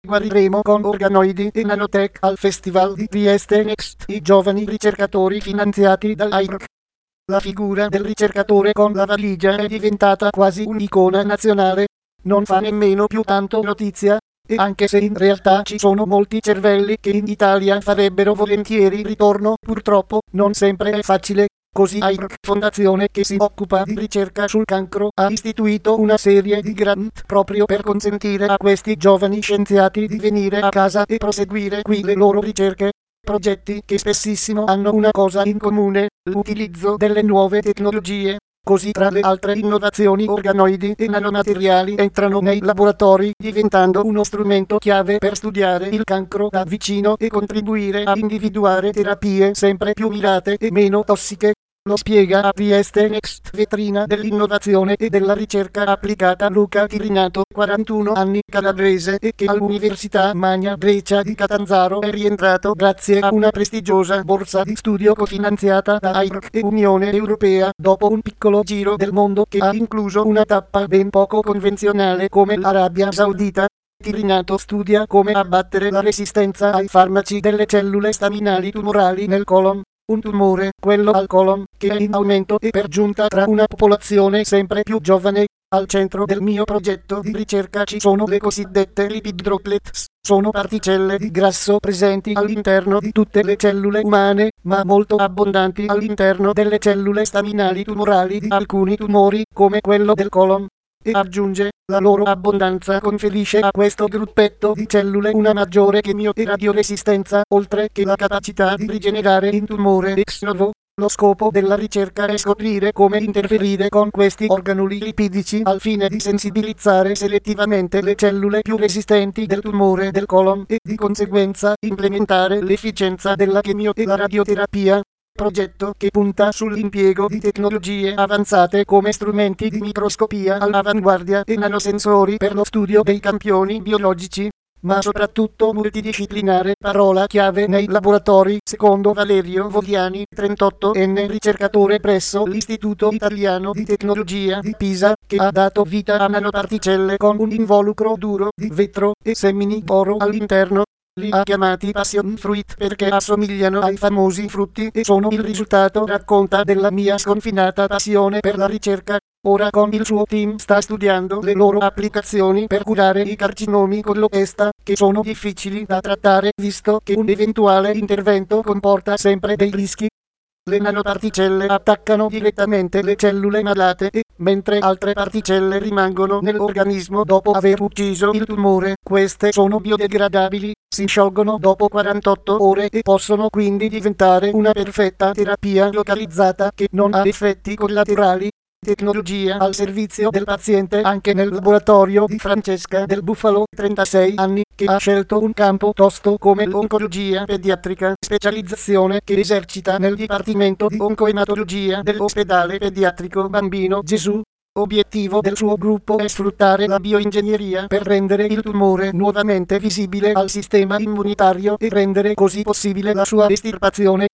guariremo con organoidi e nanotech al Festival di Trieste Next, i giovani ricercatori finanziati dall'AIRC. La figura del ricercatore con la valigia è diventata quasi un'icona nazionale. Non fa nemmeno più tanto notizia, e anche se in realtà ci sono molti cervelli che in Italia farebbero volentieri ritorno, purtroppo non sempre è facile. Così AIRC, fondazione che si occupa di ricerca sul cancro, ha istituito una serie di grant proprio per consentire a questi giovani scienziati di venire a casa e proseguire qui le loro ricerche. Progetti che spessissimo hanno una cosa in comune, l'utilizzo delle nuove tecnologie. Così tra le altre innovazioni organoidi e nanomateriali entrano nei laboratori diventando uno strumento chiave per studiare il cancro da vicino e contribuire a individuare terapie sempre più mirate e meno tossiche. Lo spiega a Trieste Next, vetrina dell'innovazione e della ricerca applicata, Luca Tirinato, 41 anni, calabrese, e che all'Università Magna Grecia di Catanzaro è rientrato grazie a una prestigiosa borsa di studio cofinanziata da AIRC e Unione Europea, dopo un piccolo giro del mondo che ha incluso una tappa ben poco convenzionale come l'Arabia Saudita. Tirinato studia come abbattere la resistenza ai farmaci delle cellule staminali tumorali nel colon. Un tumore, quello al colon, che è in aumento e per giunta tra una popolazione sempre più giovane. Al centro del mio progetto di ricerca ci sono le cosiddette lipid droplets. Sono particelle di grasso presenti all'interno di tutte le cellule umane, ma molto abbondanti all'interno delle cellule staminali tumorali di alcuni tumori, come quello del colon. E aggiunge, la loro abbondanza conferisce a questo gruppetto di cellule una maggiore chemio e radioresistenza, oltre che la capacità di rigenerare in tumore ex novo. Lo scopo della ricerca è scoprire come interferire con questi organuli lipidici al fine di sensibilizzare selettivamente le cellule più resistenti del tumore del colon e di conseguenza implementare l'efficienza della chemio e la radioterapia. Progetto che punta sull'impiego di tecnologie avanzate come strumenti di microscopia all'avanguardia e nanosensori per lo studio dei campioni biologici, ma soprattutto multidisciplinare, parola chiave nei laboratori, secondo Valerio Vogliani, 38enne ricercatore presso l'Istituto Italiano di Tecnologia di Pisa, che ha dato vita a nanoparticelle con un involucro duro di vetro e semini d'oro all'interno. Li ha chiamati passion fruit perché assomigliano ai famosi frutti e sono il risultato, racconta, della mia sconfinata passione per la ricerca. Ora con il suo team sta studiando le loro applicazioni per curare i carcinomi con l'opesta, che sono difficili da trattare visto che un eventuale intervento comporta sempre dei rischi. Le nanoparticelle attaccano direttamente le cellule malate e, mentre altre particelle rimangono nell'organismo dopo aver ucciso il tumore, queste sono biodegradabili, si sciolgono dopo 48 ore e possono quindi diventare una perfetta terapia localizzata che non ha effetti collaterali. Tecnologia al servizio del paziente anche nel laboratorio di Francesca Del Bufalo, 36 anni, che ha scelto un campo tosto come l'oncologia pediatrica, specializzazione che esercita nel Dipartimento di Oncoematologia dell'Ospedale Pediatrico Bambino Gesù. Obiettivo del suo gruppo è sfruttare la bioingegneria per rendere il tumore nuovamente visibile al sistema immunitario e rendere così possibile la sua estirpazione.